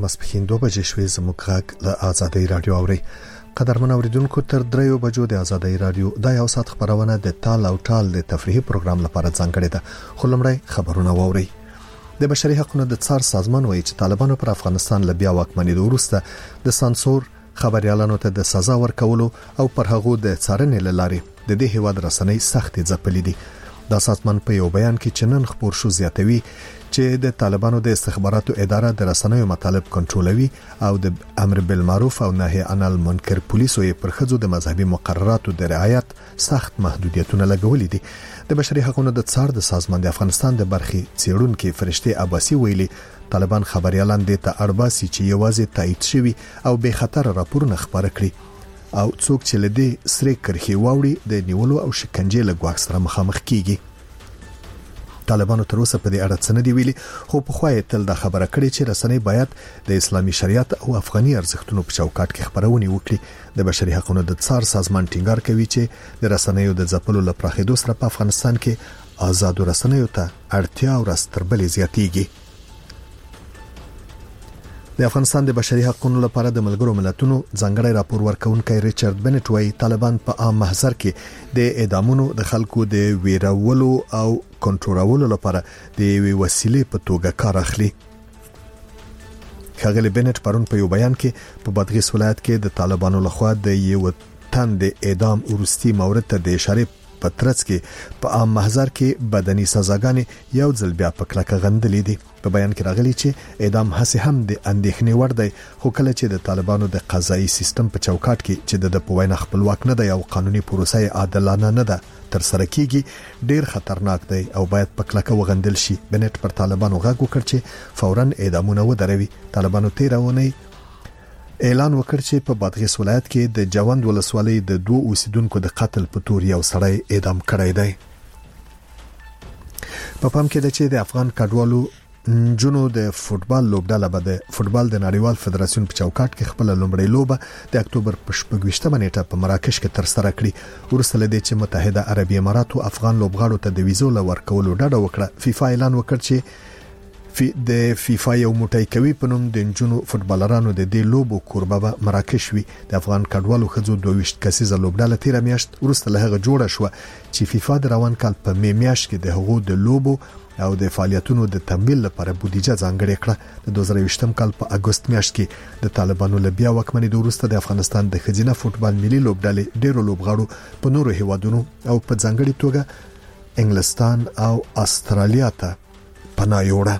ماسپښین 2 بجې شوې. زموږ غږ له آزادۍ رادیو اوري. قدرمن اوریدونکو تر 3 بجو د آزادۍ رادیو د یو ساعت خبرونه د تال او ټال د تفریحي پروګرام لپاره ځانګړې ده. خو لمړی خبرونه واوري. د بشري حقوقو د څار سازمان وایي چې طالبانو پر افغانستان له بیا واکمنۍ وروسته د سانسور خبريالانو ته د سزا ورکولو او پر هغه د څارنې لارې د دې هیواد رسنۍ سختي ځپلې دي. دا سازمان په یو بیان کې چنن خبر شو زیاتوي چې د طالبانو د استخباراتو اداره د رسنیو مطالب کنټرولوي او د امر بالمعروف او نهي عن المنکر پولیسو یې پر خځو د مذهبي مقرراتو د رعایت سخت محدودیتونه لګولې دي. د بشري حقوقو د څار د سازمان د افغانستان د برخي څیړونکو فرشته عباسي ویلي طالبان خبريالان د ته اړباسي چې یوازې تایید شوی او به خطر راپورونه خبره کړي او څوک چې لدی سری کرخي واوري د نیولو او شکنجې له ګواښ سره مخامخ کیږي. طالبانو تر اوسه په دې اړه څه نه دی ویلي، خو په خوای تل دا خبره کړې چې رسنۍ باید د اسلامي شریعت او افغاني ارزښتونو په چوکاټ کې خبرونه وکړي. د بشري حقوقو د څار سازمان ټینګار کوي چې د رسنیو د ځپلو لپاره خېدو سره په افغانستان کې آزاد رسنیو ته اړتیا او راستربلې زیاتېږي. د افغانستان د بشري حقوقو لپاره د ملګرو ملتونو ځانګړی راپور ورکونکي ریچارډ بنټ وايي طالبان په عام محضر کې د اعدامونو د خلکو د ویرولو او کنټرولولو لپاره د وسیلې په توګه کار اخلي. ښاغلي بنټ پرون په یو بیان کې په بادغیس ولایت کې د طالبانو لخوا د یو تن د اعدام ورستي مورد ته د اشاره په ترڅ کې په عام محضر کې بدني سزاګانې یو ځل بیا په کلکه غندلې دي. په بیان کې راغلي چې اعدام هڅه هم د اندېښنې وړ دی، خو کله چې د طالبانو د قضایي سیستم په چوکاټ کې چې د پوینه خپلواک نه دی او قانوني پروسه عادلانه نه ده تر سره کیږي ډیر خطرناک دی او باید په کلکه وغندل شي. بنټ پر طالبانو غږ وکړ چې فوراً اعدامونه ودروي. طالبانو تیرونه اعلان وکړ چې په بادغیس ولایت کې د جوند ولسوالۍ د 2 اوسیدونکو د قتل په تور یو سړی اعدام کړی دی. په پام کې ده چې د افغان کډوالو جنو د فوتبال لوبډاله به د فوتبال د نړیوال فدراسیون په چوکاټ کې خپل لومړی لوبه د اکتوبر په 28مه نیټه په مراکش کې تر سره کړي. ورسته لدې چې متحده عربی اماراتو افغان لوبغاړو ته د ویزو لورکولو ډاډه وکړه. فیفا اعلان وکړ چې د فیفا یو موټی کوي په نوم د جنو فوتبالرانو د دې لوبو کوربه به مراکش وي. د افغان کډوالو خځو 22 کسیزه لوبډاله تیر میاشت ورسته له هغه جوړه شو چې فیفا د روان کال په میاشت کې د هغو د لوبو او د فعالیتونو د تمویل لپاره بودیجه ځانګړې کړه. د 2020م کال په اگست میاشت کې د طالبانو له بیا واکمنۍ وروسته د افغانستان د خزینه فوتبال ملي لوبډلې ډیرو لوبغاړو په نورو هیوادونو او په ځانګړي توګه انګلستان او استرالیا ته پناه یوړه.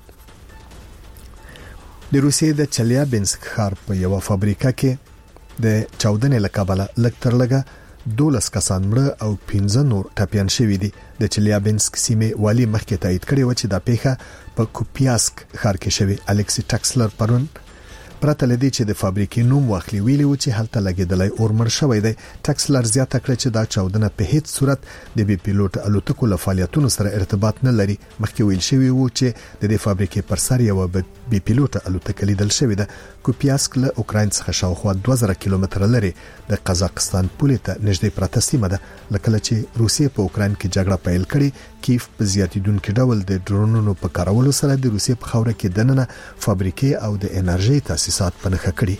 د روسیې د چلیابینسک ښار په یو فابریکه کې د چاودنې لکابله لکترلګه 12 کسان مړه او 15 نور ټپيان شوي دي. د چلیابینسک سیمه والی مخکې تایید کړی و چې د پیښه په کوپیاسک ښار کې شوی. الکسی ټکسلر پرون پرته لدی چې د فابریکې نوم واخلي ویلي و چې هلته لګیدلای اورمړ شوی دی. ټکسلر زیاته کړ چې دا چاودنه په هیڅ صورت د بي پیلوټ الوتکو له فعالیتونو سره ارتباط نه لري. مخکې ویل شوی و چې د دې فابریکې پر سر یو بي پیلوټ الوتکه لیدل شوې ده. کوپیاسک له اوکراین څخه شاوخوا 2000 کیلومتره لري د قزاقستان پولې ته نږدې پراته سیمه ده. لکه چې روسیې په اوکراین کې جګړه پیل کړي، کیف په زیاتیدونکو ډول د ډرونونو په کارولو سره د روسیې په خوره کې دننه فابریکې او د انرژي تاسیسات پنهخه کړي.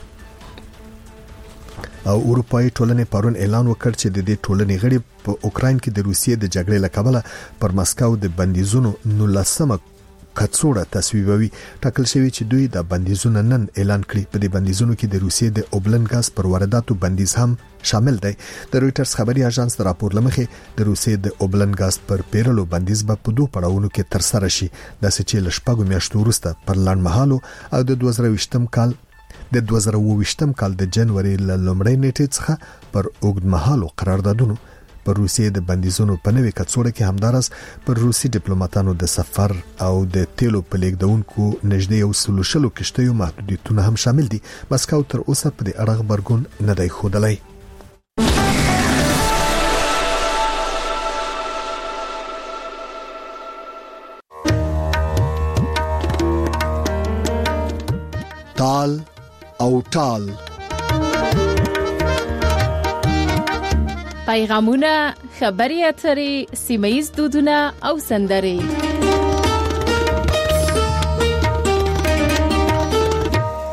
او اروپאי ټولنې پرون اعلان وکړ چې د دې ټولنې غړي په اوکراین کې د روسیې د جګړې لکابله پر مسکو د بندیزونو 19 کڅوړه تصویبوي. ټاکل شوی چې دوی د بندیزونو نن اعلان کړي. په دې بندیزونو کې د روسیې د اوبلن غاز پر وارداتو بندیز هم شامل دی. د رويټرز خبري اژانس د راپور لمخې د روسیې د اوبلن غاز پر پیرلو بندیز به په 2 پړاوونو کې تر سره شي. د سچې لشپږو میاشتو وروسته پر لړمحالو او د 2020م کال د 2020م کال د جنوري لومړۍ نیټې څخه پر اوږدمهالو قراردادونو پر روسیې د بندیزونو په نوې کڅوړه کې همدارس پر روسي ډیپلوماټانو د سفر او د تیلو په لیږدونکو نږدې 100 کشتیو محدودیتونه هم شامل دي. مسکو تر اوسه په دې اړه خبرګون نه دی ښودلی. تال او ټال پیغامونه، خبري اترې، سیمه‌ییز دودونه او سندرې.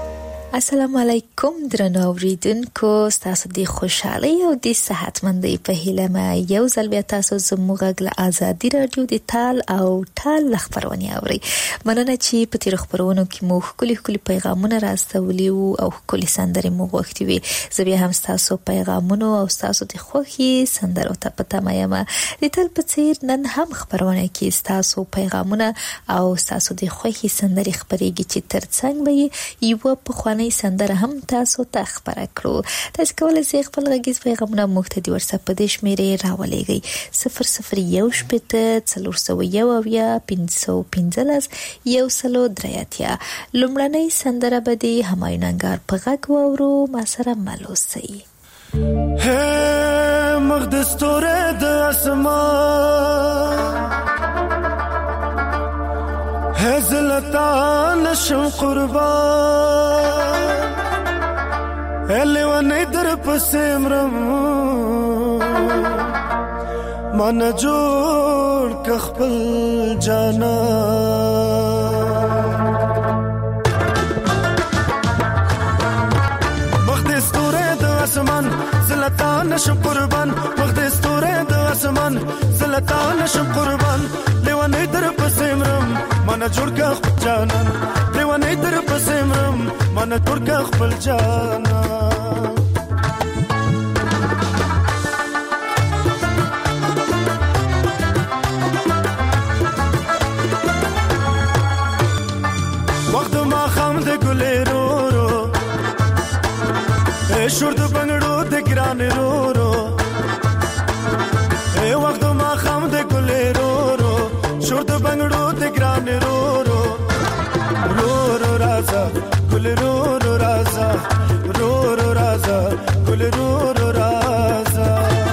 السلام علیکم درنو اوریدونکو، تاسو د خوشحالي او د صحتمندۍ په هیله ما یو ځل بیا تاسو زموږ غږ آزادي رادیو د تال او ټال خبرونه اوري. مننه چې په تیر خبرونو کې مو خولي پیغامونه راستولي او خولي سندرې مو غوښتي وي. زه بیا هم تاسو پیغامونو او تاسو د خوخي سندرو ته پته مایم. د تل په څیر نن هم خبرونه کې تاسو پیغامونه او تاسو د خوخي سندرې خبرېږي چې ترڅنګ به یو په خواني سندره هم تاسو ته خبره کړو. تاسو کولای شئ خپل غږیز پیغامونه موږ ته د واتساپ په دې شمیرې راولېږئ 0018 515 103. لومړنۍ سندره به د همایون انګار په غږ واورو. ما سره ملوسي. هه مقدس توره د اسمان هزلتا نشم قربان الی و نیدر پسیمرم من جوړ کخپل جانا مقدس توره د اسمان زلتا نشم قربان مقدس توره د اسمان زلتا نشم قربان لیوانی در پسیمرم من جوړ کا خپل جانان لیوانی در پسیمرم من جوړ کا خپل جانان وخت ما خام د ګلې رو رو شور د بنگړو د ګران رو رو وخت ما خام د ګلې رو رو شور د بنگړو د ګران رو رو رو رو رازا ګل رو رو رازا رو رو رازا ګل رو رو رازا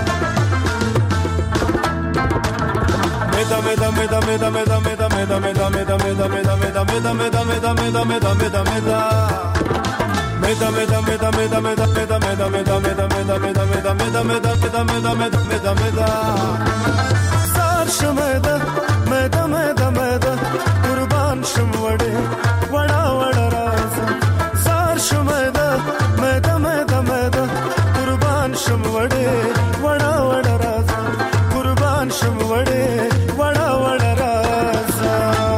مدا مدا مدا مدا مدا مدا مدا مدا مدا مدا مدا مدا مدا مدا مدا مدا مدا مدا مدا Meda meda meda meda meda meda meda meda meda meda meda meda meda meda meda meda meda meda sar shmeda meda meda meda qurban shmwade vada vada raza sar shmeda meda meda meda qurban shmwade vada vada raza qurban shmwade vada vada raza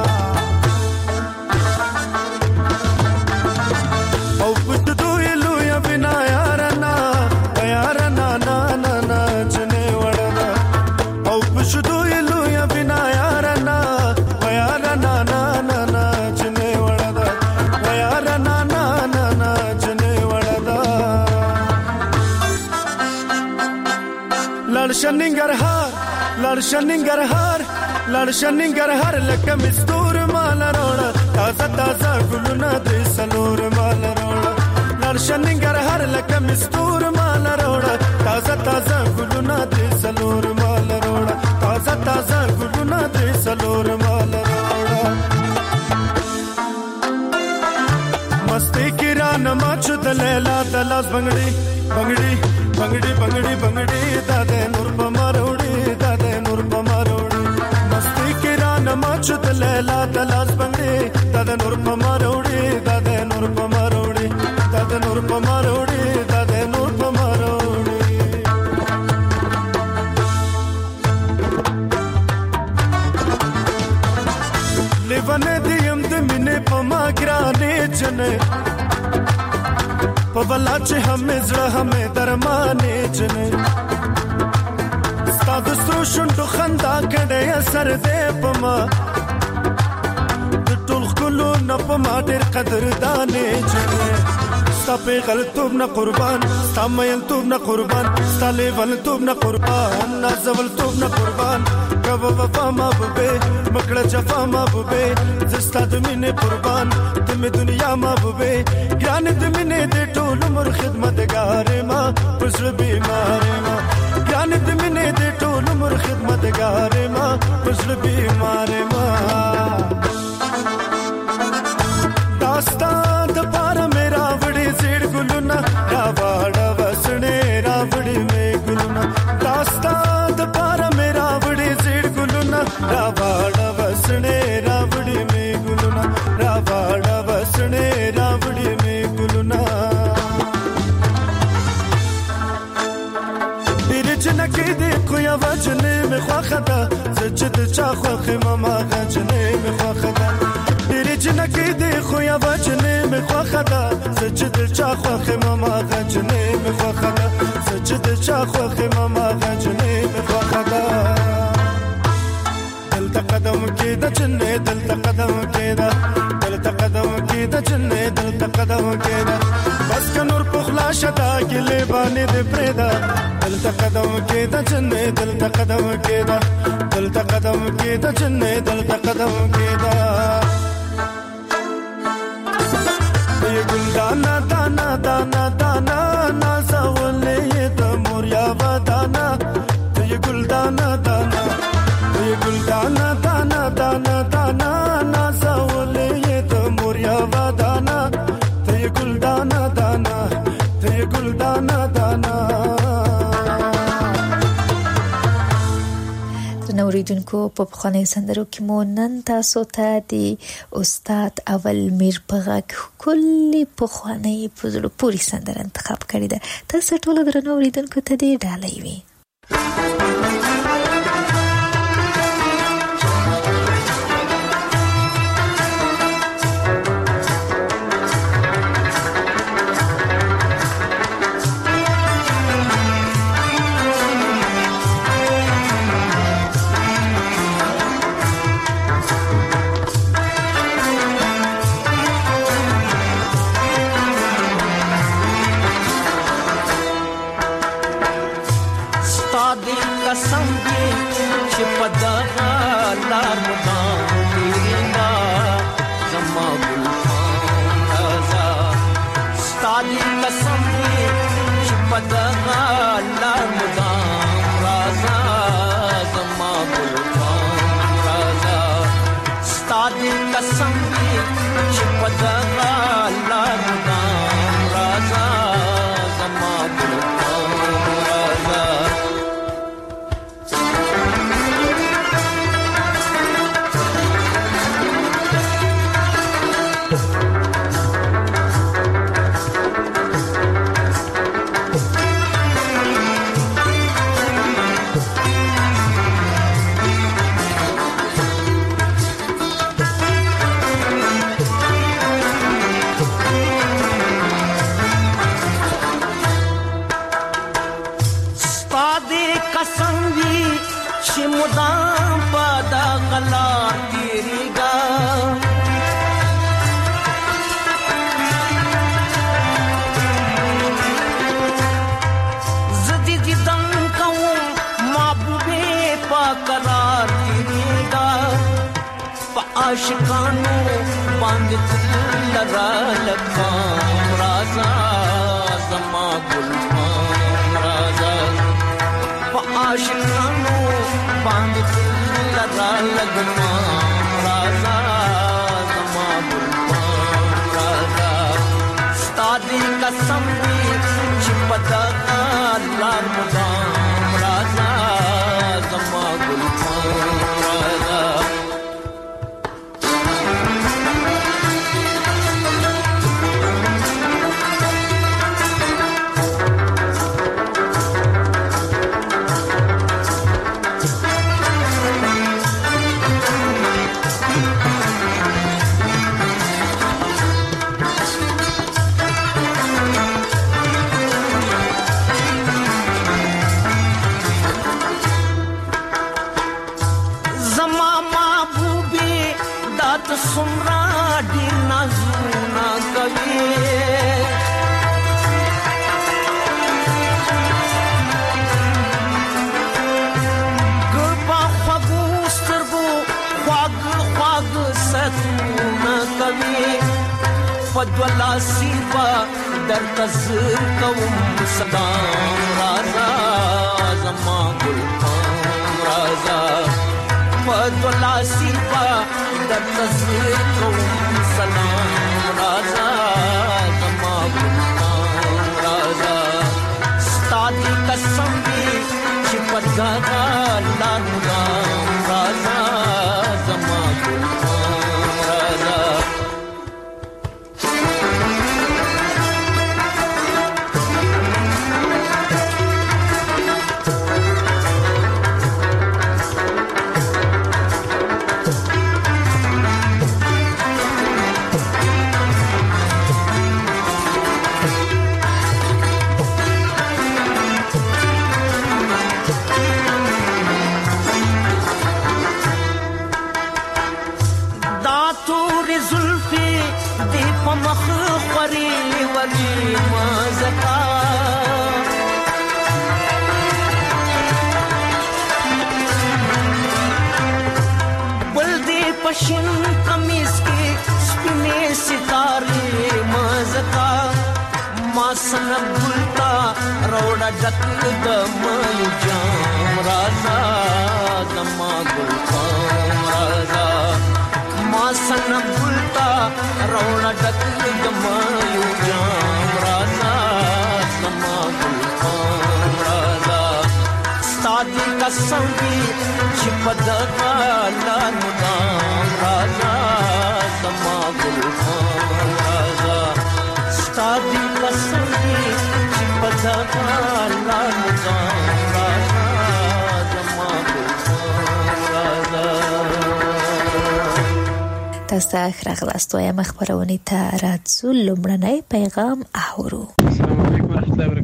लड़शनिंगरहार लका मिस्तूर माल रोड़ा ताजा ताजा गुलना दे सलोर माल रोड़ा लड़शनिंगरहार लका मिस्तूर माल रोड़ा ताजा ताजा गुलना दे सलोर माल रोड़ा ताजा ताजा गुलना दे सलोर माल रोड़ा मस्ती किरान माचु दलेला दलास बंगड़ी बंगड़ी बंगड़ी बंगड़ी बंगड़ी दादे नूर पमारोड़ी दादे नूर पमारोड़ी मस्ती किरान माचु दलेला दलास बंगड़ी दादे नूर पमारोड़ी दादे नूर पमारोड़ी दादे नूर पमारोड़ी दादे नूर पमारोड़ी लेवने दियम दे मिने पमा गिराने जने पवला चे हमें जड़ा हमें दरमाने जने स्ताद स्रोशुंडो खंदा कड़े असर दे पमा टुल कुलो न पमा देर कदर दाने जने स्तापे गलतूब न कुर्बान स्तामयल तूब न कुर्बान स्ताले वल तूब न कुर्बान नाजवल तूब न कुर्बान कब वफा माबूबे मकड़ा जफा माबूबे जिस्ता दुमिने कुर्बान तुम दुनिया माबूबे ज्ञान दुमिने दे टोल मुर खिदमत गारे माँ पुजर बीमारे माँ ज्ञान दुमिने दे टोल मुर खिदमत गारे माँ पुजर बीमारे माँ दास्तान दपारा मेरा वड़ी जेड़ गुलुना रावाड़ा वसने रावड़ी में गुलुना दास्तान दपारा मेरा वड़ी जेड़ गुलुना रावाड़ा वसने रावड़ी में गुलुना रावाड़ा वसने रावड़ी में गुलुना دی خو یا وجنې مې خوښه ده زه چې د چا خوښ یم هماغه جنې مې خوښه ده ډېرې جنکې دی خو یا وجنې مې خوښه ده زه چې د چا خوښ یم هماغه جنې مې خوښه ده زه چې د چا خوښ یم هماغه جنې مې خوښه ده دلته قدم کېده جنې دلته قدم کېده دلته قدم کېده جنې دلته قدم کېده بس که نور پخلا شته ګلې باندې دې پرېږده دلته قدم کېده جنې دلته قدم کېده دلته قدم کېده جنې دلته قدم کېده یې ګل دانا دانا دانا دانا نازولې د مور یا ودانا یې ګل دانا دانا یې ګل دانا دانا دانا دانا نازولې د مور یا ودانا یې ګل دانا دانا یې ګل دانا دانا نوریدونکو په بخانه سندرو کې مو نن تاسو ته د استاد اول میر پغاک کلی بخانه په زړه پوری سندره انتخاب کړې ده تاسو ټول درنوریدونکو ته دې ډالۍ وي आशिकानो बांध लरा लखाम राजा जमा गुलफाम राजा आशिकानो बांध लरा लगमाम राजा जमा गुलफाम राजा स्तादी कसम छिपदा लाल मुदाम राजा जमा गुलफाम राजा फद्वला सिवा दर तज़र कौम सदाम राजा जमा गुलफाम राजा फद्वला सिवा दर तज़र कौम सदाम राजा जमा गुलफाम राजा स्तादी कसम भी छिपदा लानुगाम राजा जमा गुलफाम राजा ډک د مایو جام رازا زما ګل پام رازا ما سنم ګلتا روړه ډک د مایو جام رازا زما ګل پام رازا ستادي قسم دی چې په دغه لار مدام رازا زما ګل پام رازا ستادي قسم دی چې په دغه لار مدام رازا زما ګل پام رازا. تاسو ته راغلاست وایم خبرونه ته راځو. لومړنی پیغام اورو. السلام علیکم ورحمۃ اللہ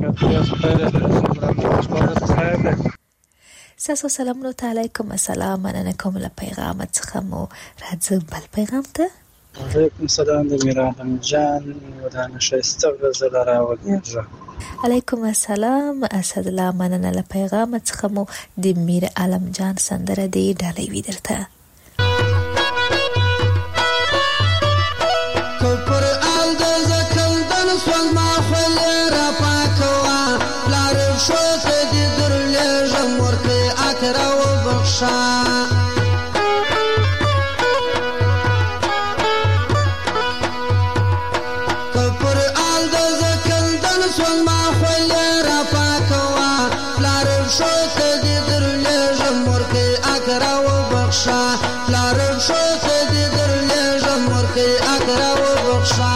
وبرکاتہ. ساسو سلامونه علیکم السلام. مننه کوم له پیغام څخه مو راځو بل پیغام ته. علیکم السلام د میران جان ودانه شایسته غزل راوړم. علیکم السلام اسد الله. مننه له پیغام څخه مو د میر عالم جان سندره دی ډالۍ وی درته. کفر آل د زکل دن سوال ما خل را پاکوا لار شو سدی درلی جمور کی اکرا و بخشا کفر آل د زکل دن سوال ما خل را پاکوا لار شو سدی درلی جمور کی اکرا و بخشا لار شو سدی درلی جمور کی اکرا و بخشا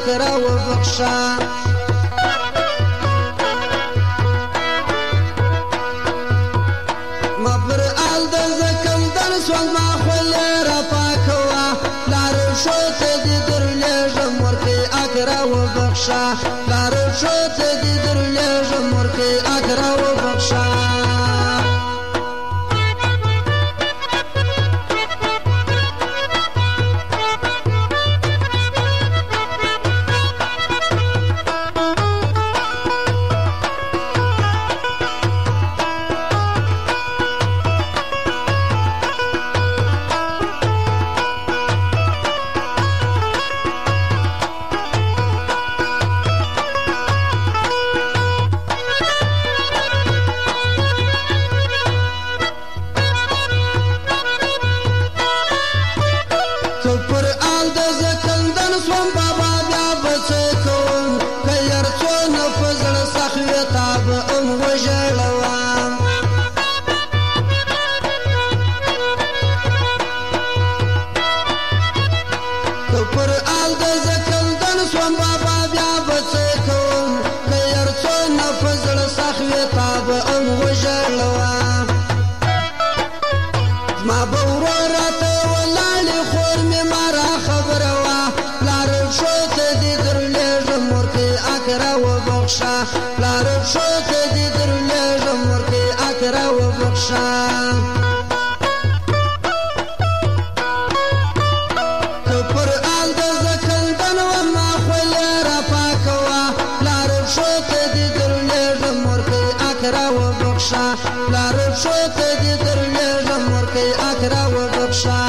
اکرا و بخشا مبر آل د زکم دن سوال ما خولی را پاکوا لارو شوت دی در لیجم ورکی اکرا و بخشا لارو شوت دی در لیجم ورکی اکرا و بخشا لارب شوت دی در لیجم ورکی اکرا و بخشا کپر آل د زکندن و ما خولی را پاکوا لارب شوت دی در لیجم ورکی اکرا و بخشا لارب شوت دی در لیجم ورکی اکرا و بخشا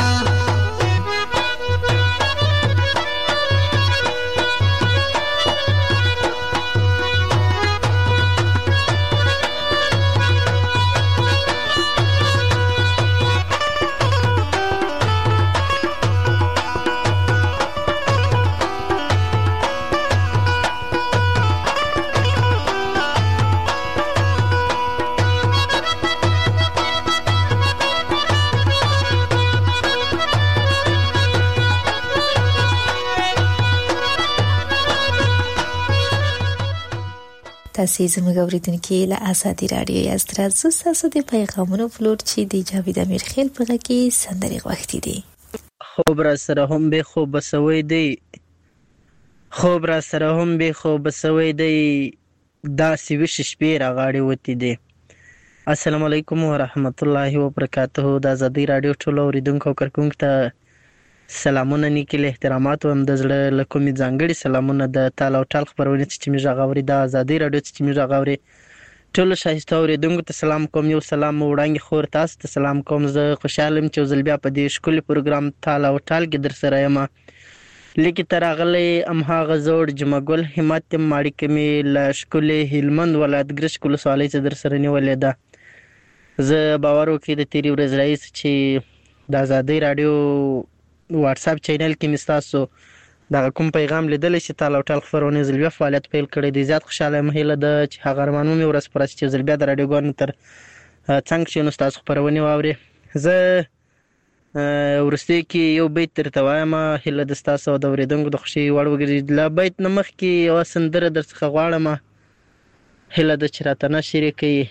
تاسې زموږ اورېدونکي له ازادي راډیو یاست. راځو ستاسو د پیغامونو پلور چې د جاوید امیرخیل په غږ کې سندرې غوښتې دي. خوب را سره هم به خوب سوی دی، خوب را سره هم به خوب سوی دی، داسې ویښ شپې راغاړې وتې دي. السلام علیکم ورحمت الله وبرکاته. د ازادي راډیو ټولو اورېدونکو او کارکونکو ته سلامونه، نیکې احترامات هم د زړه له کومې ځانګړي سلامونه د تال او ټال خپرونې چې مې غږ اوري د ازادي راډیو چې مې غږ اوري ټولو ښایسته اورېدونکو ته سلام کوم. یو سلام وړاندې خور تاسو ته سلام کوم. زه خوشحاله یم چې یو ځل بیا په دې ښکلي پروګرام تال او ټال کې در سره یم. لیکې ته راغلی هماغه زوړ جمعه ګل همت یم. اړیکه مې له ښکلي هلمند ولایت ګرشک ولسوالۍ څخه در سره نیولې ده. زه باور وکړئ د تېرې ورځې راهیسې چې د ازادۍ راډیو واتساپ چینل کې مې ستاسو دغه کوم پیغام لیدلی چې تال او ټال خپرونې ځل بیا فعالیت پیل کړی دی. زیات خوشحاله یم. هیله ده چې هغه ارمانونه مې ورځ په ورځ چې ځل بیا د راډیوګانو تر څنګ کښېنو ستاسو خپرونې واورې. زه وروستیو کې یو بیت درته وایم، هیله ده ستاسو او د اورېدونکو د خوښۍ وړ وګرځي. له بیت نه مخکې یوه سندره در څخه غواړم، هیله ده چې راته نشر یې کوي.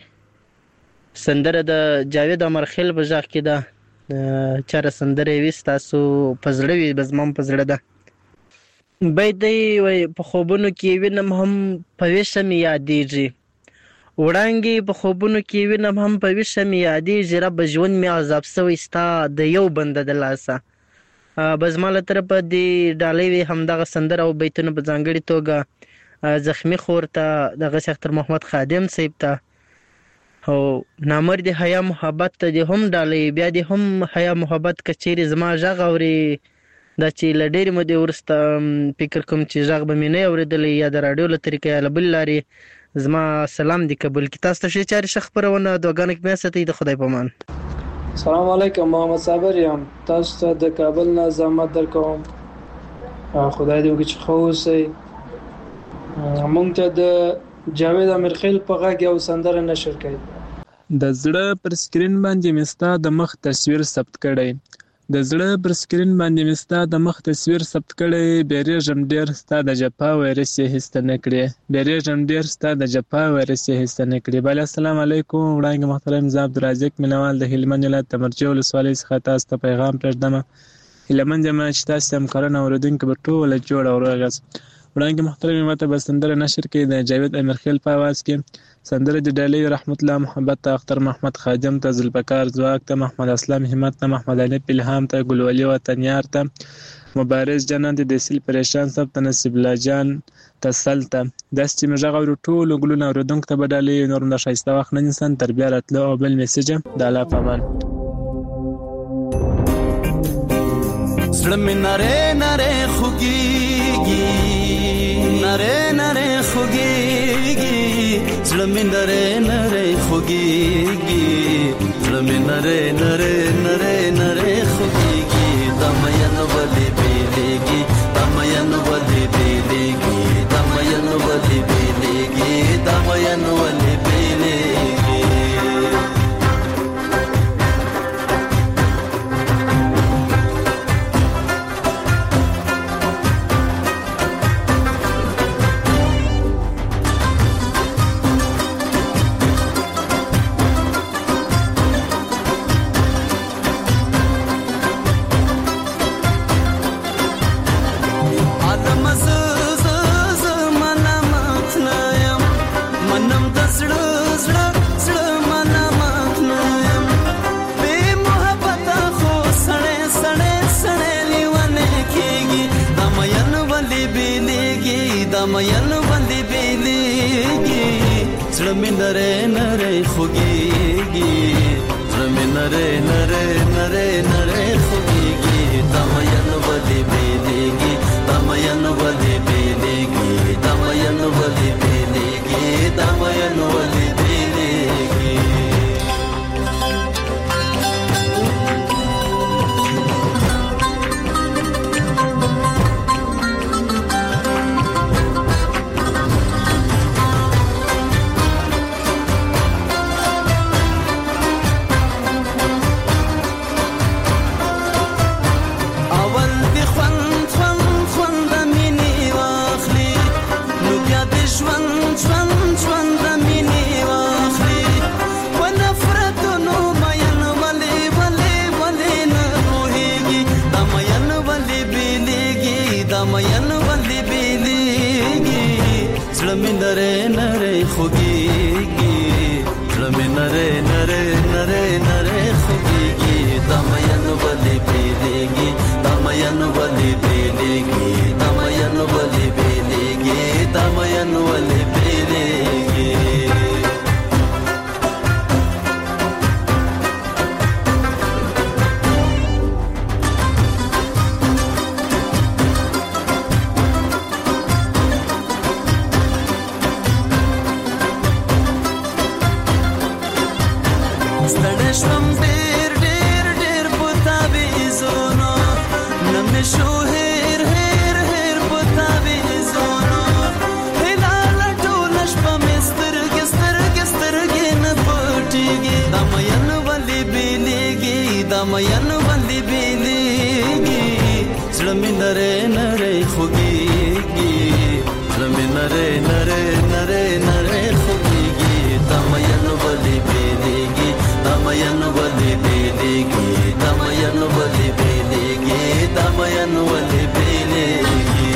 سندره د جاوید امیرخیل په غږ کې ده. چېرې سندره یې وي ستاسو په زړه وي، به زما هم په زړه ده. بیت دی وایي په خوبونو کې وینم هم په ویښه مې یادېږي، وړانګې په خوبونو کې وینم هم په ویښه مې یادېږي، رب ژوند مې عذاب شوی ستا د یو بنده د لاسه. به زما له طرفه دې ډالۍ وي همدغه سندره او بیتونه په ځانګړې توګه زخمي خور ته، دغسې اختر محمد خادم صاحب ته، او نامرد حیا محبت ته دې هم ډالۍ، بیا دې هم حیا محبت که چیرې زما غږ اوري، دا چې له ډېرې مودې وروسته فکر کوم چې غږ به مې نه اورېدلی یا د راډیو له طریقې یا له بلې لارې، زما سلام دې قبول کړي. تاسو ته ښې چارې ښه خپرونه دعاګانو کې مې ساتئ. د خدای په امان. السلام علیکم، محمد صابر یم. تاسو ته د کابل نه زحمت درکوم. خدای دې وکړي چې ښه اوسئ. موږ ته د جاوید امیرخیل په غږ یو سندره نشر کړئ. د زړه پر سکرین باندې مې ستا د مخ تصویر ثبت کړی، د زړه پر سکرین باندې مې ستا د مخ تصویر ثبت کړی، بیریږم ډېر ستا د جفا وایرس یې هېڅ نه کړې، بیریږم ډېر ستا د جفا وایرس یې هېڅ نه کړې. بله السلام علیکم. وړاندې محترم زه عبدالرازق مینوال د هلمند ولایت د مرجع ولسوالۍ څخه تاسو ته پیغام پرېږدم. هیله یم چې تاسو همکاران او اورېدونکي به ټوله جوړ او روغ یاست. وړاندې محترم ماته به سندره نشر کړي د جاوید امیرخیل په اواز کې. سندره د ډالۍ رحمت الله محبت ته، اختر محمد خادم ته، ذوالفقار ځواک ته، محمد اسلام همت ته، محمد علي الهام ته، ګلولي وطنیار ته، مبارز جنان ته، دسیل پریشان صاحب ته، نصیب الله جان تسل ته. داسې چې موږ غواړو ټولو ګلونو اورېدونکو ته به ډالۍ نور د ښایسته وخت نه نیسم. تر بیا راتلو او بل میسج د الله په امان. زړه مې نری نری خوږېږي، نری نری خوږېږي، زړه مې نری نری خوږېږي، زړه مې نری نری نری نری خوږېږي. دا مین ولې بېلېږي، دا مین ولې بېلېږي، دا مین ولې بېلېږي، دا مین ولې بېلېږي. مین باندې بیلېږي، زړه مې نری نری خوږېږي، زړه مې نری نری نری نری خوږېږي. دا مین باندې بیلېږي، دا مین باندې بیلېږي، دا مین باندې بیلېږي، دا مین باندې بیلېږي. مین باندې بیلېږي، زړه مې نری نری خوږېږي، زړه مې نری نری نری نری خوږېږي. دا مین باندې بیلېږي، دا مین باندې بیلېږي، دا مین باندې بیلېږي، دا مین باندې بیلېږي. شوم ډېر ډېر ډېر په تعویذونو، نه مې شو هېر هېر هېر په تعویذونو. هیله ټوله شپه مې سترګې سترګې سترګې نه پټېږي. دا مین ولې بېلېږي، دا مین ولې بېلېږي، زړه مې نری نری خوږېږي، زړه مې نری نری نری نری خوږېږي. دا مین ولې بېلېږي، دا مین ولې بېلېږي، دا مین ولې بېلېږي، دا مین ولې بېلېږي.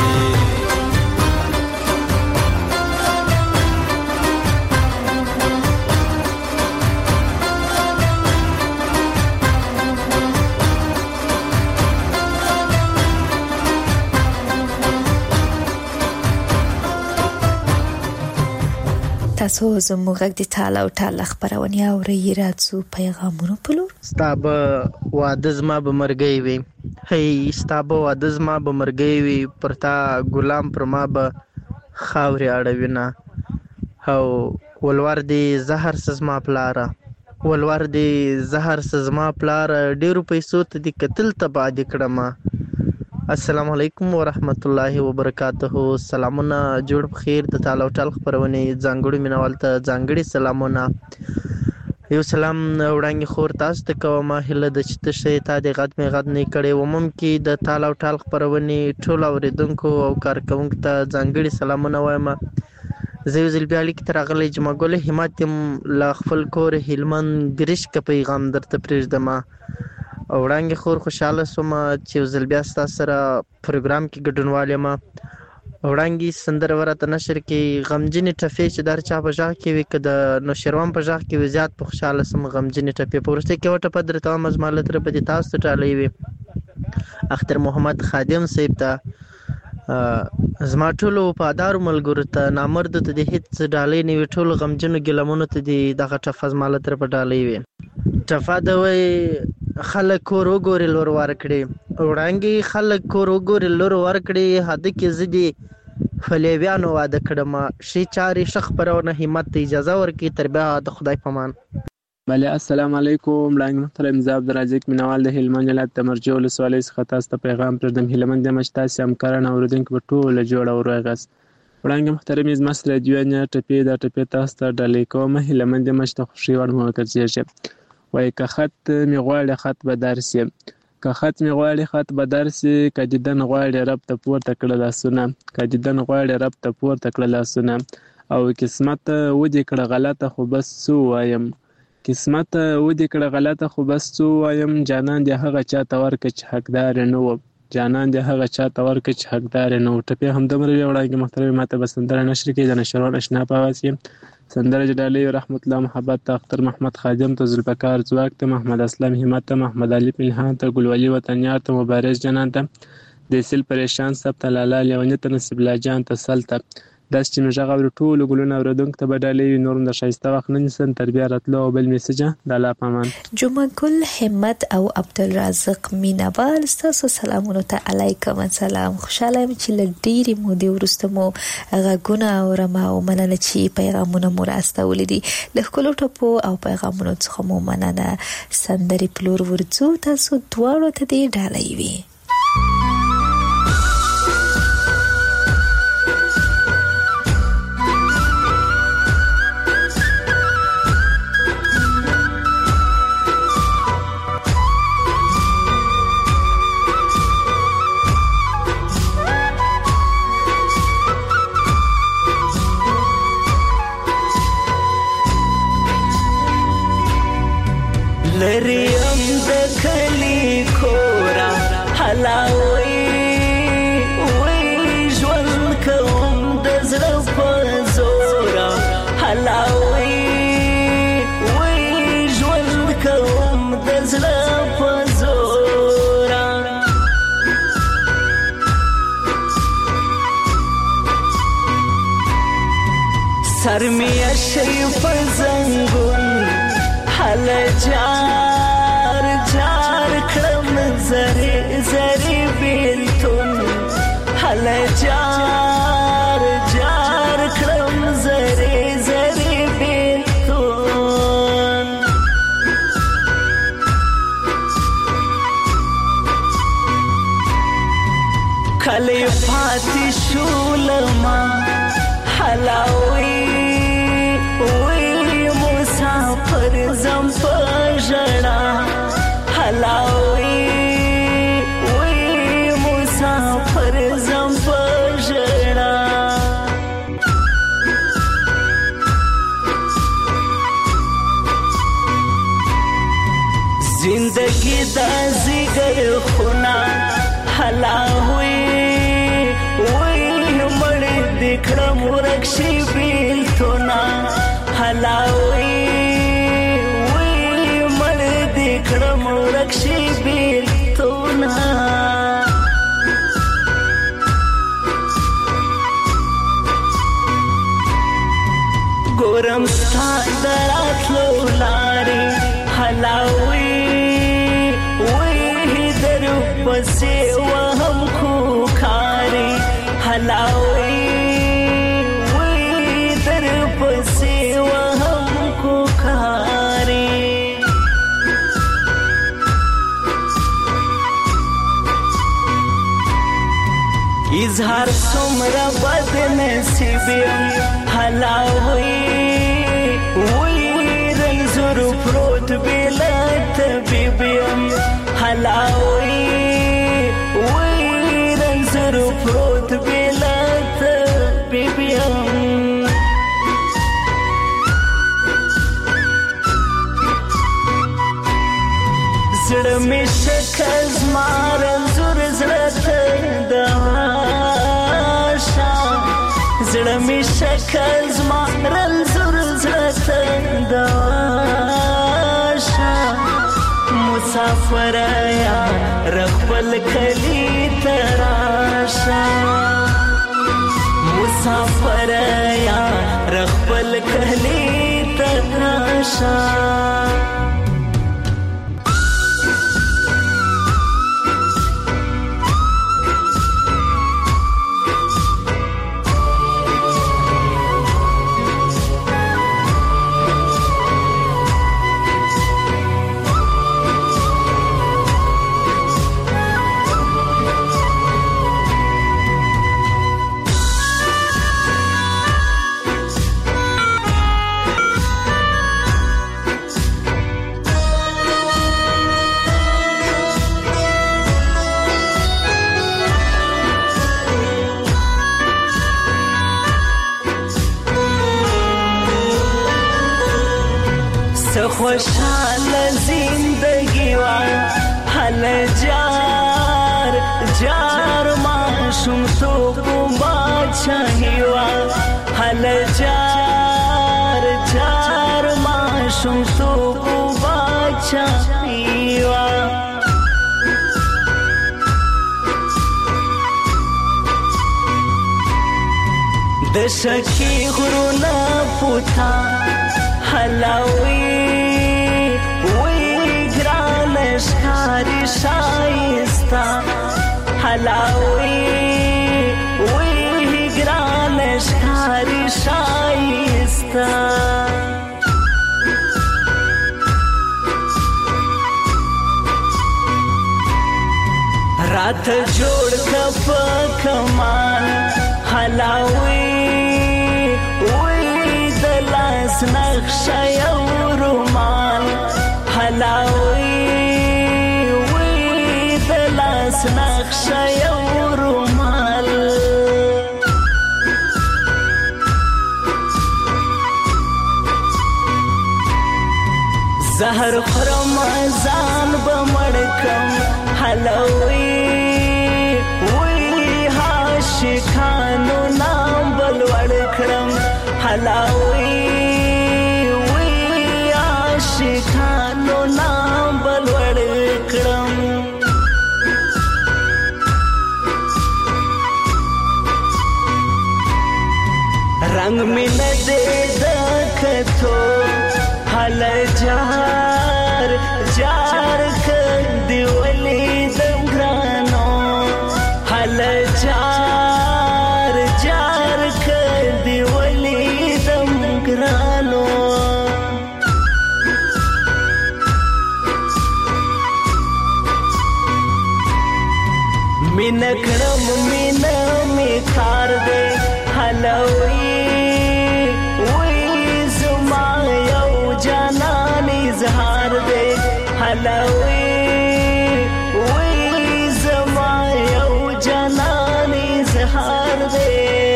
تاسو زموږ د ټال او ټال خبرونه اورئ. راځو پیغامونو په لور. ستابه واده زما به مرګي وي، هي ستابه واده زما به مرګي وي، پرتا غلام پر ما به خاوري اړوینه، او ولور دی زهر سزما پلاره، ولور دی زهر سزما پلاره، ډیرو پیسو ته د قتل تبا د کړما. السلام علیکم ورحمت الله وبرکاته. سلامونه جوړ بخیر. د تعالی او تعالی خبرونه ځانګړي مینوال ته ځانګړي سلامونه. یو سلام وړاندې خور تاسو ته کوم هله د چته شي تا د غد می غد نه کړي ومم کې د تال او ټال خبرونه ټول اوریدونکو او کارکونکو ته ځانګړي سلامونه وایم. زه یو ځل بیا لیک تر غلې جمعګل همت لا خپل کور هلمند ګریش ک پیغام درته پرېږدم. وړاندې خور خوشاله سوم چې یو ځل بیا تاسو سره پروګرام کې ګډونوال یم. وړاندې سندره ورته نشر کې غمجنې ټفې چې در چا په ژغ کې وي که د نوشیروان په ژغ کې وي زیات په خوشحاله سم غمجنې ټفې په وروستۍ کې وټه په درته وایم زما له طرفه دې تاسو ته ډالۍ وي. اختر محمد خادم صاحب ته زما ټولو وفادارو ملګرو ته نامردو ته د هېڅ ډالۍ نه وي ټولو غمجنو ګیلمونو ته دې دغه ټفه زما له طرفه ډالۍ وي. ټفه د وایي خلک کور وګورې لور ورکړي وړاندې خلک کور وګورې لور ورکړي هده کې زه دې فلیویانو واده کړم شي چارې ښه خپرونه همت ته اجازه ورکړي تر بیا د خدای په امان. بله السلام علیکم وړاندې محترم زه عبدالرزاق مینوال د هلمند ولایت د مرجو ولسوالۍ څخه تاسو ته پیغام پرېږدم. هلمند یم چې تاسې همکاران اورېدونکي په ټوله جوړه ور وغاست. وړاندې محترم زما سره دوه ټپې دا ټپې تاسو ته ډالۍ کوم. هلمند یم چې د خوښۍ وړ مو وګرځېږي. وایي که خط مې غواړي خط به درسي که خط مې غواړي خط به درسي که دیدن غواړي رب ته پورته کړه لاسونه که دیدن غواړي رب ته پورته کړه لاسونه او قسمت ودې کړه غلطه خو بس څه ووایم قسمت ودې کړه غلطه خو بس څه ووایم جانان دې هغه چاته ورکړه چې حقدار یې نه و جانان دې هغه چاته ورکړه چې حقدار یې نه و. ټپې همدومره وي. وړاندې محترم ماته به سندره نشر کړي د نشروان اشنا په اواز کې سندره جلالی رحمت الله محبت ته اختر محمد خادم ته ذوالفقار ځواک ته محمد اسلم همت ته محمد علي پنهان ته ګلولي وطنیار ته مبارز جنان ته د سل پریشان سب ته لالا لیونی ته نصیب الله جان ته سل ته داس چې مې غږ اوري ټولو ګلونه اورېدونکو ته به ډالۍ وي نور د ښایسته وخت نه نیسم تر بیا راتلو او بل میسجه د الله په امان. جمعه ګل همت او عبدالرزاق مینوال ستاسو سلامونو ته علیکم السلام. خوشاله یم چې له ډېرې مودې وروسته مو غږونه اورم او مننه چې پیغامونه مو راستولي دي. له ښکلو ټپو او پیغامونو څخه مو مننه. سندرې پلور ورځو تاسو دواړو ته دې ډالۍ وي. لریم د کلی کورا حلاوی وی ژوند کوم د زړه په زورا حلاوی وی ژوند کوم د زړه په زورا سر می شریف زنګون حل جار جار کړم زری زری بیلتون حل جار جار کړم زری زری بیلتون کلی پاتې شولما حلاوی مسافر زم پژړا حلاوی وی مسافر زم پژړا زندگی د زیګر خونا حلاوی وی مړ دکړم ورکشي بیلتونا حلاوی وی مړ دکړم ورکشي بیلتونا ګورم ستا دراتلو لارې حلاوی وی درو پسې وهم خو کاری حلاوی وی درو پسې وهم خو کاری اظهار څومره بد نصیب حلاوی وی رنځور بلت بيبيم حلاوي ويرنزر پروت بلت بيبيم زړه می شکز مارن زور زړه داشا زړه می شکز مارن زور زړه داشا مسافر یا رخبل کلی تراشا مسافر یا رخبل کلی تراشا خوشحال زندگی وا حل جار جار معشوم تو باچاہی وا حل جار جار معشوم تو باچاہی وا د شکی غرونا پوتا حلاوی شکاری شایستا حلاوی وی گران شکاری شایستا رات جوړ کپ کمان حلاوی وی دلاس نقش یو رومان حلاوی نقش یو رومال زهر خرم ځان بمړکم حلوي وی عاشقانو نام بل وړکړم حلوي وی عاشقانو نام بل وړکړم رنگ میں نہ دے دکھتو حل جار جار کدیولی دنگرانو حل جار جار کدیولی دنگرانو مین کرم مین می کار دے حلوی زهار دے حلوی وی زما یو جانانی زهار دے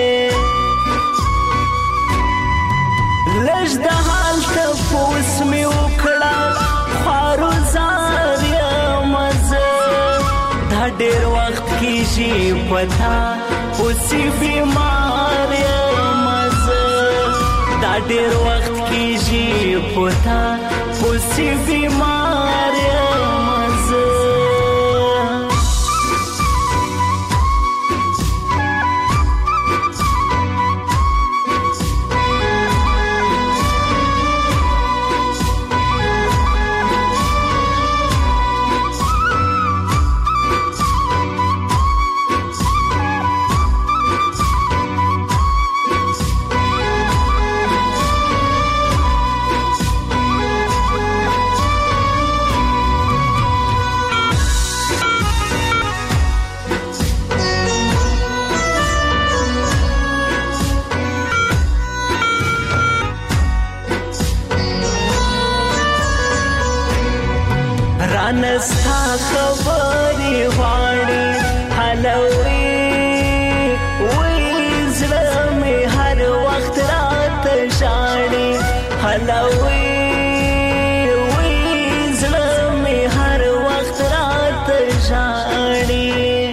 لږ د حال تپوس می وکړه خوارو زار یم زه دا ډېر وخت کېږي پتا اوسې بیمار یم زه دا ډېر وخت کېږي پتا اوسې بیمار یم زه رانستا خبرې غواړي حلوي وې زړه مې هر وخت راته ژاړي حلوي وې زړه مې هر وخت راته ژاړي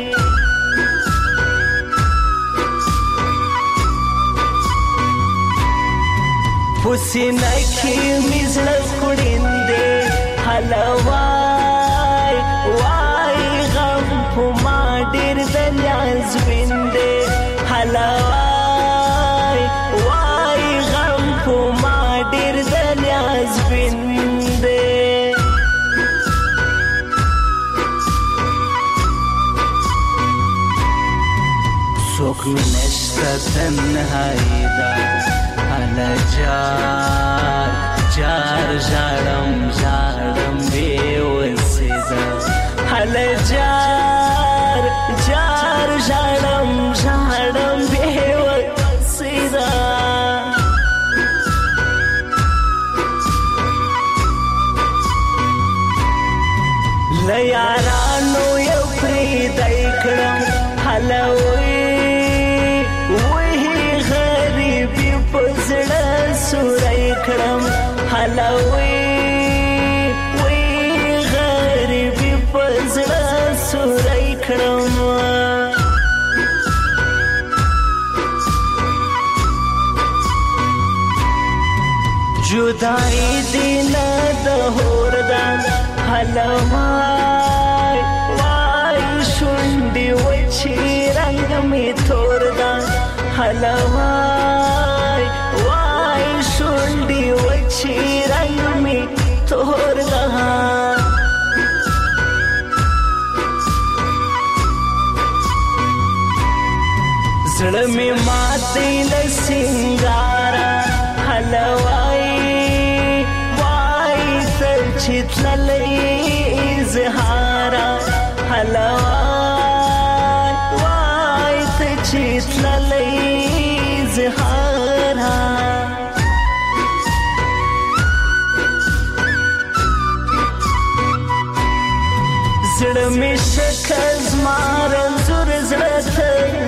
پسینه کې مې زړه کوړندې حلوای وای غم په ما ډېر د نیاز ویندې حلوای وای غم په ما ډېر د نیاز ویندې څوک مې نشته تنهایي ده هله جار جار ژاړم ژاړم بې وسېده هله جار جار ژاړم ژاړم بې وسېده له یارانو یو پرېږدی کړم هله سورای کړم حلوي وې غریبي په زړه سورای کړم جدای دینه د هوردان حلوای وای شونډې وچې رنګ مې تور ده حلوای شونډې وچې رنګ مې تور ده زړه مې ماتې له سینګاره حلوای وای تر چې تللی اظهاره حلوای وای تر چې تللی اظهاره زړه مې شکه زما رنځور زړه ته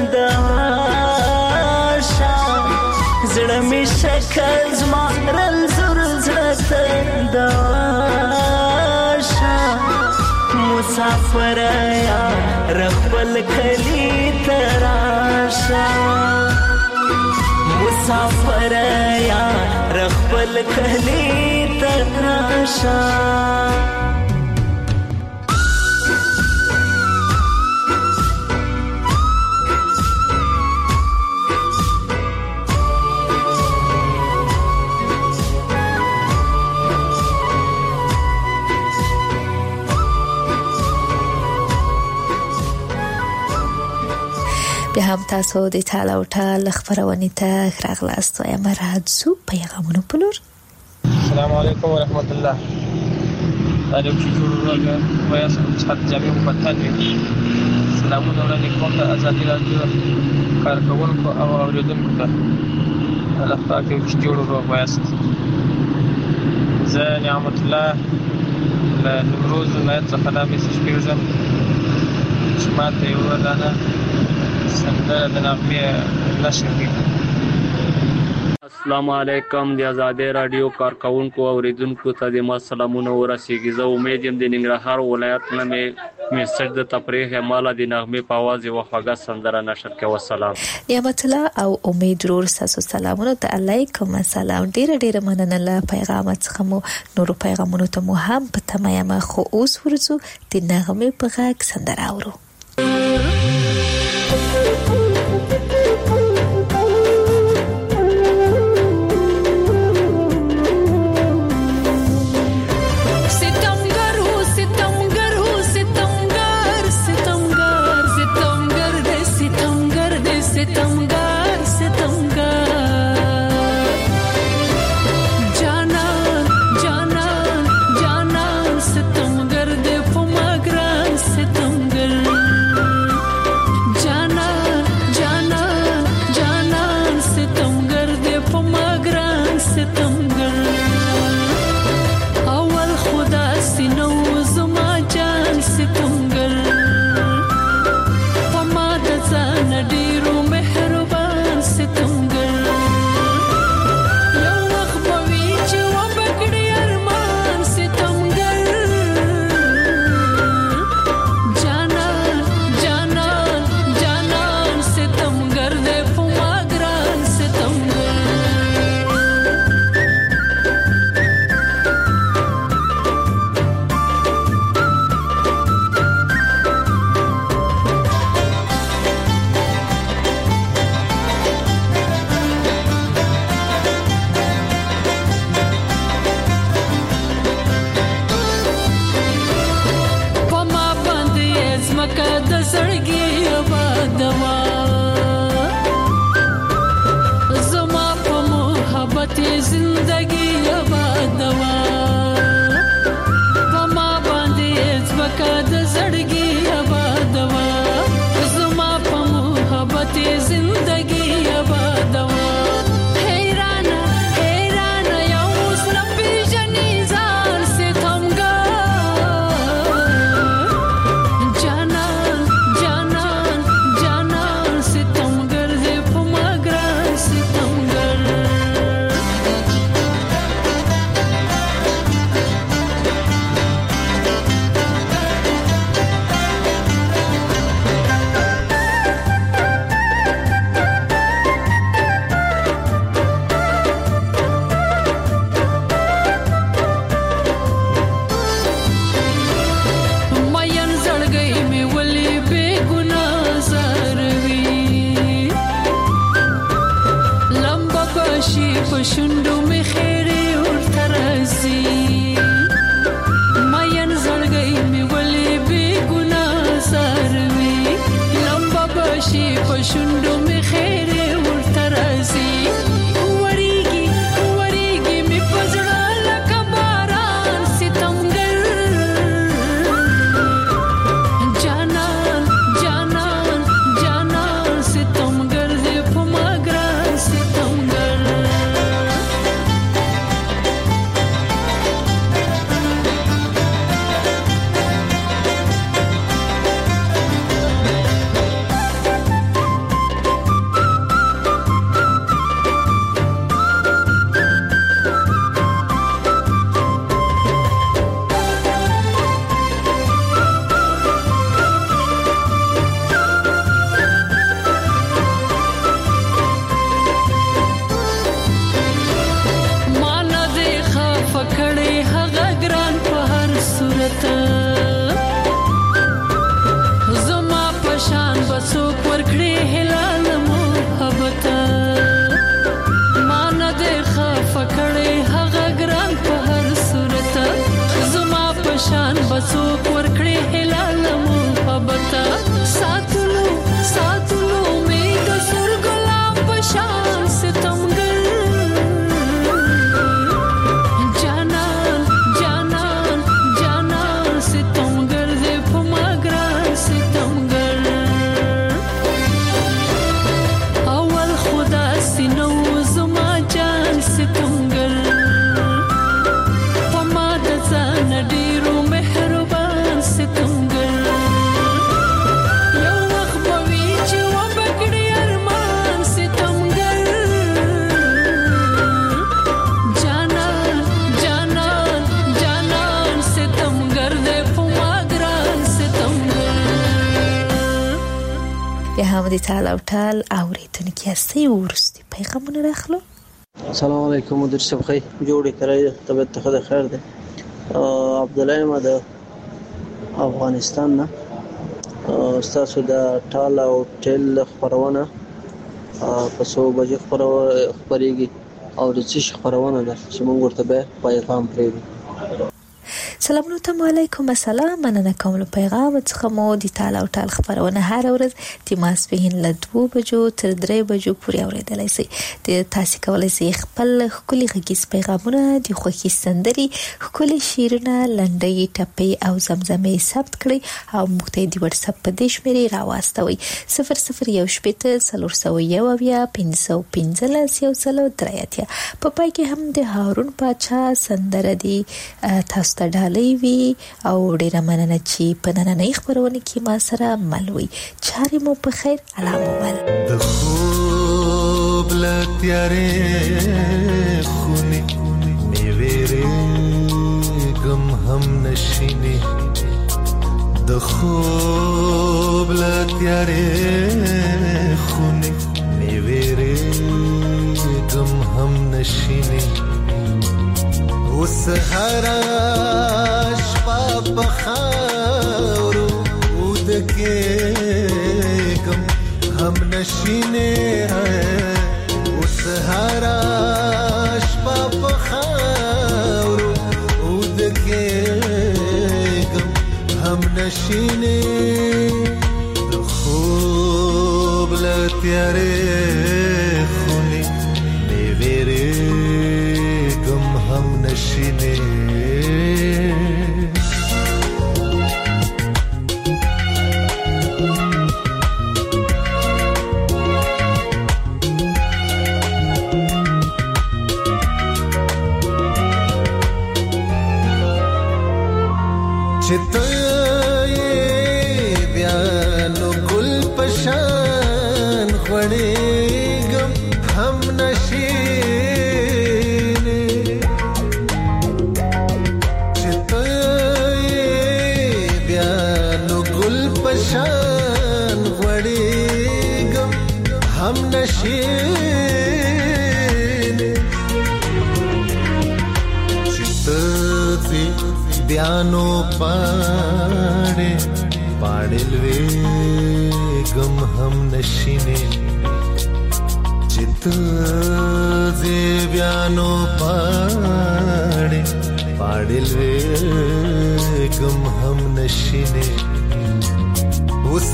داشه زړه مې شکه زما رنځور زړه ته داشه مسافر یار خپل کلی ته راشه مسافر یار خپل کلی ته راشه بیا هم تاسو د ټال او ټال خبرونه ته راغلاست وایم راځو پیغامونو په لور السلام علیکم ورحمت الله تعالی چې جوړ راغله وایي چې جامع مبتل سلامونه ورته کوم د ازادي راډیو کارکونکو او اوریدونکو ته الله پاک چې جوړ راغلی زه نعمت الله له نوروز ولایت څخه نامې شپږم چې ماته یو ودانه سندره د نغمې نشر کړي. السلام علیکم د آزادۍ رادیو کارکونکو او اوریدونکو ته د ما سلامونه ورسیږي. زه امید یم د ننګرهار ولایت نه مې میسج د تفریح مالا د نغمې په आवाज یو خوږه سندره نشر کړه. والسلام. نعمت الله او امید ورور تاسو سلامونه ته علیکم السلام. ډیر مننه له پیغام څخه مو نور پیغامونو ته مو هم په تمه خو اوس ورځو د نغمې په غږ سندره اورو. ستمگر بیا هم د تعال او ټال اوریدونکو یاستئ ورستي پیغامونه راخلو. السلام علیکم مدیر صاحب خیر جوړې کړی طبیعت ته خدای خیر ده. عبد الله ما د افغانستان نه تاسو د ټال او ټل خبرونه په 100 بجې خبرېږي او د څه خبرونه ده چې موږ ورته به پیغام پرېږدو. سلام علیکم السلام مننه کوم له پیغام څخه مو د ټال او ټال خبرونه هر ورځ د ماسپښین له 2 بجو تر 3 بجو پورې اوریدلای شئ. د تاسو کولای شئ خپل خولي غږیز پیغامونه د خوښي سندري خولي شیرونه لنډي ټپي او زمزمه ثبت کړئ او موږ ته د واتس اپ په دیش مری راوستوي 0018 401 515 په پای کې هم د هارون پاچا سندره دی تاسو ته ډالۍ وي او ډیره مننه چې په نننۍ خبرونه کې ما سره ملوي. چارې مو په خیر علامه ول د خوب لتیارې خونی میویرې غم هم نشینه د خوب لتیارې خونی میویرې غم هم نشینه اوس هر شپه په خاورو ودکې کم هم نشینه اوس هر شپه په خاورو ودکې کم هم نشینه د خوب لتیارې خونی میویرې هم نشینه چته بیا نو ګل پشان خړېږم هم نشینه چته بیا نو ګل پشان خړېږم هم نشینه چته بیانو پاڑے پاڑلوے غم ہم نشینے چت زے بیانو پاڑے پاڑلوے غم ہم نشینے اس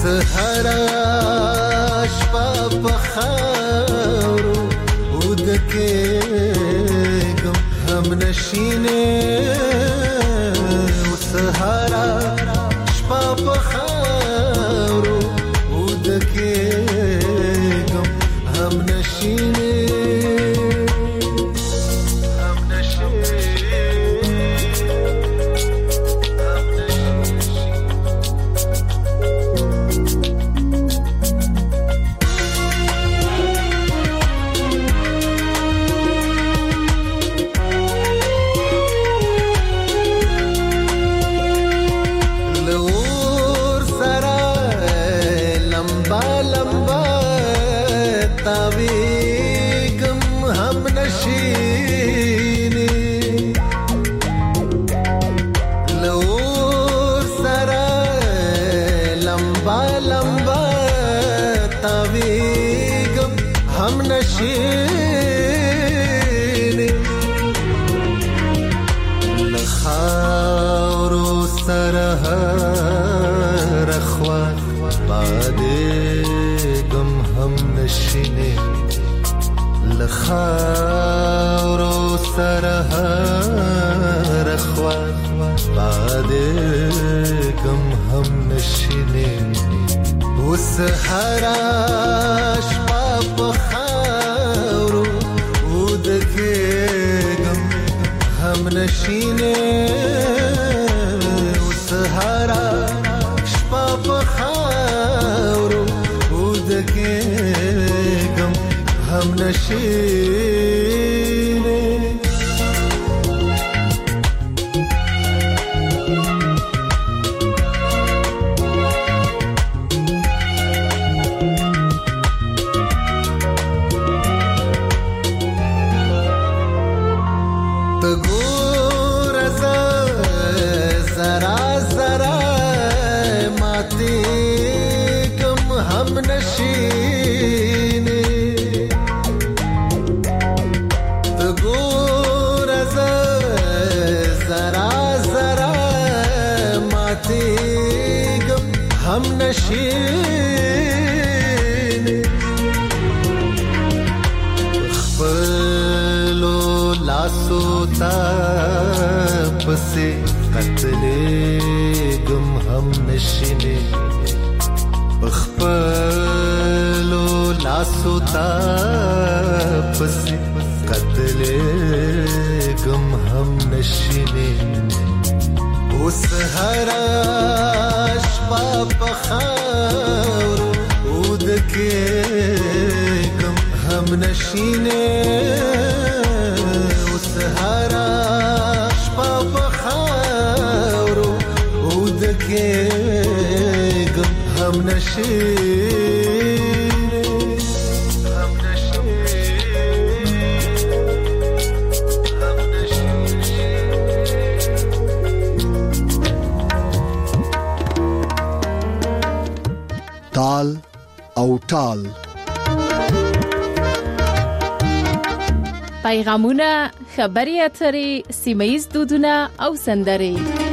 ہراش پاپ خاورو ادکے غم ہم نشینے سهارا شپه په خاورو ودکې غم هم نشینه خاورو سره رخوا باد غم هم نشینه اوس هراش پاپ خاورو ودکې غم هم نشینه اوس هراش پاپ خاورو ودکې غم هم نشینه هم نشین خپلو لاسو تا پسې قتلېږم هم نشینې خپلو لاسو تا پسې قتلېږم هم نشینې اوس هره شپه په خاورو ودکېږم هم نشینې اوس هره شپه په خاورو ودکېږم هم نشینې تال او ټال پیغامونه خبري اترې سیمه ییز دودونه او سندرې